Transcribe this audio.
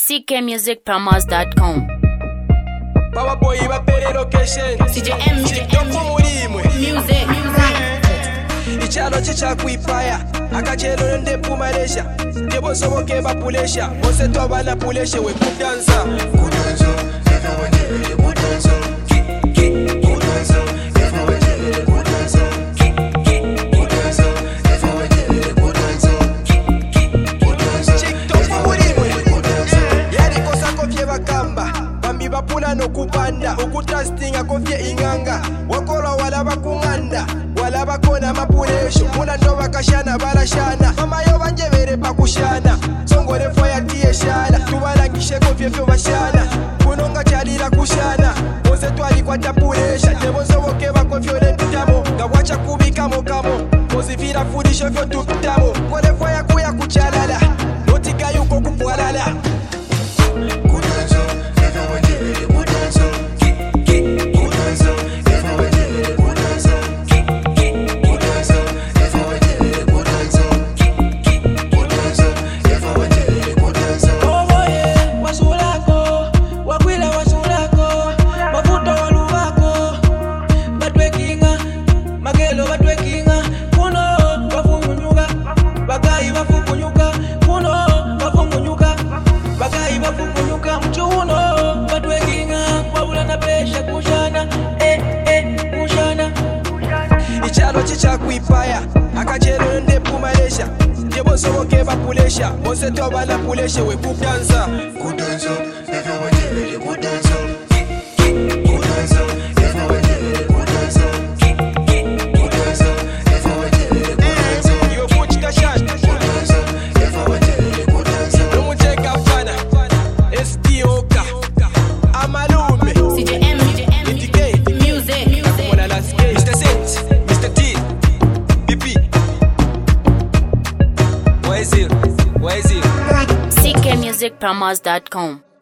ckmusicpromos.com. Power boy iba pere location CJM Music. Ichalo chicha kuipaya akachelo nde pumalesha Jebo soboke bapulesha Mose to abana pulesha we kudanza Bapula no kupanda ukutrustinga kofye inganga wakola wala bakunganda wala bakona mapulesho muna ndo bakashana barashana mama yo banjebere pakushana songole foya tieshana tubalangishe kofye fyo bashana kunonga chalira kushana bose twali kwatapulesha tebonzo boke bakofyo lentamo gawacha kubikamo kamo mozivira fudisho fyo tukitamo kole foya kuya kuchalala notika yuko kupwalala Ichalo chicha kuipaya akachelo nde pumalesha Jebo soboke bapulesha Mose to abana pulesha we kudanza everybody ready kudanza ckmusicpromos.com.